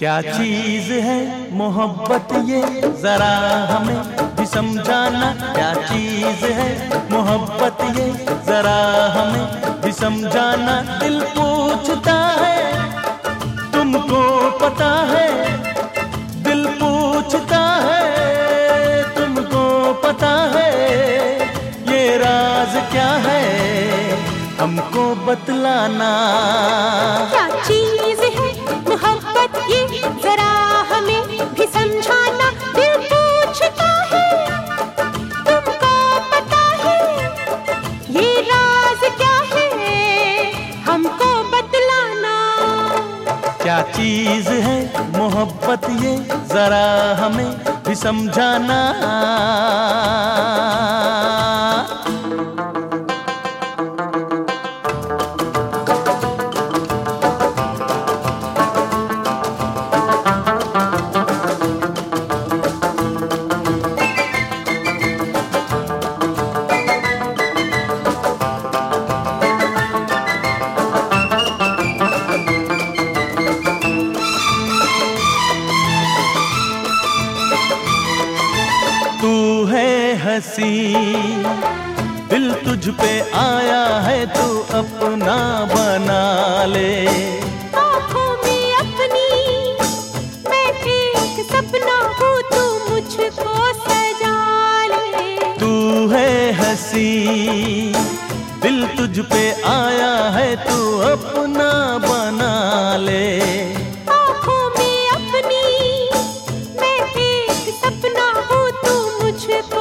क्या चीज है मोहब्बत ये जरा हमें भी समझाना। क्या चीज है मोहब्बत ये जरा हमें भी समझाना। दिल पूछता है तुमको पता है, दिल पूछता है तुमको पता है, ये राज क्या है हमको बतलाना। क्या चीज है मोहब्बत ये जरा हमें भी समझाना। दिल पूछता है तुमको पता है, ये राज क्या है हमको बतलाना। क्या चीज है मोहब्बत ये जरा हमें भी समझाना। हंसी दिल तुझ पे आया है, तू अपना बना ले। आँखों में अपनी मैं एक सपना हूँ, तू मुझको सजा ले। तू है हंसी दिल तुझ पे आया है, तू अपना बना ले। आँखों में अपनी मैं एक सपना हूँ, तू मुझको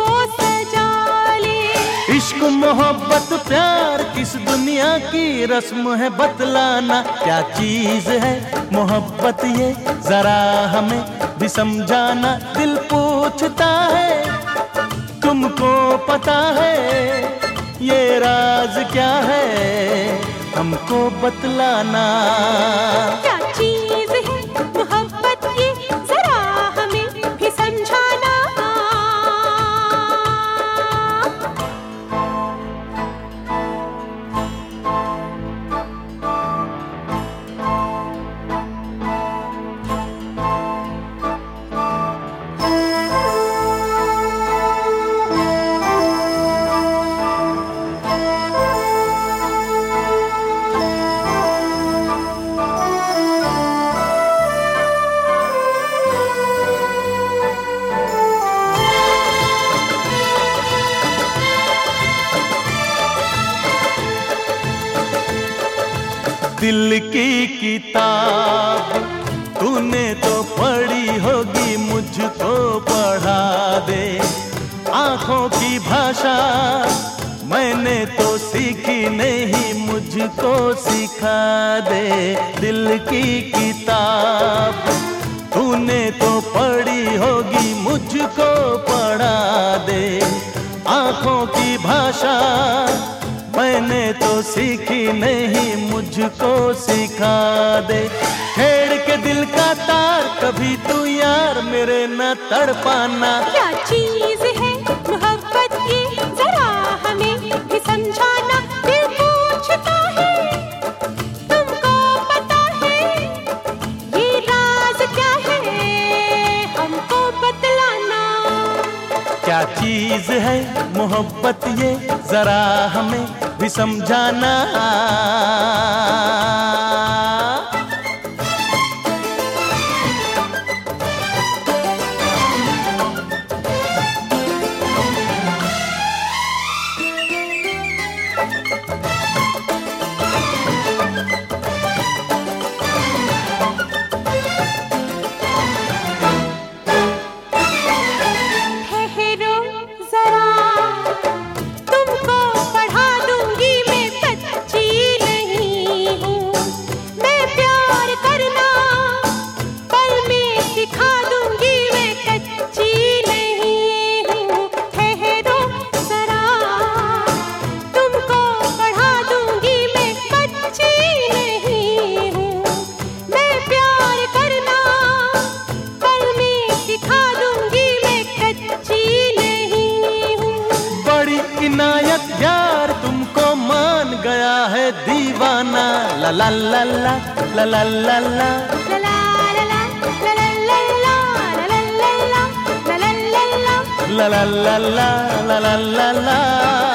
इश्क मोहब्बत प्यार किस दुनिया की रस्म है बतलाना। क्या चीज है मोहब्बत ये जरा हमें भी समझाना। दिल पूछता है तुमको पता है, ये राज क्या है हमको बतलाना। क्या चीज है मोहब्बत ये जरा हमें भी समझाना। दिल की किताब तूने तो पढ़ी होगी, मुझको पढ़ा दे। आँखों की भाषा मैंने तो सीखी नहीं, मुझको सिखा दे। दिल की किताब तूने तो पढ़ी होगी, मुझको पढ़ा दे। आँखों की भाषा मैंने तो सीखी नहीं, मुझको सिखा दे। छेड़ के दिल का तार कभी तू यार मेरे न तड़पाना। क्या चीज है मोहब्बत की जरा हमें भी समझाना। दिल पूछता है तुमको पता है, ये राज क्या है हमको बतलाना। क्या चीज है मोहब्बत ये जरा हमें भी समझाना। दीवाना ला ला ला ला ला ला ला ला ला ला ला ला ला ला ला ला ला ला ला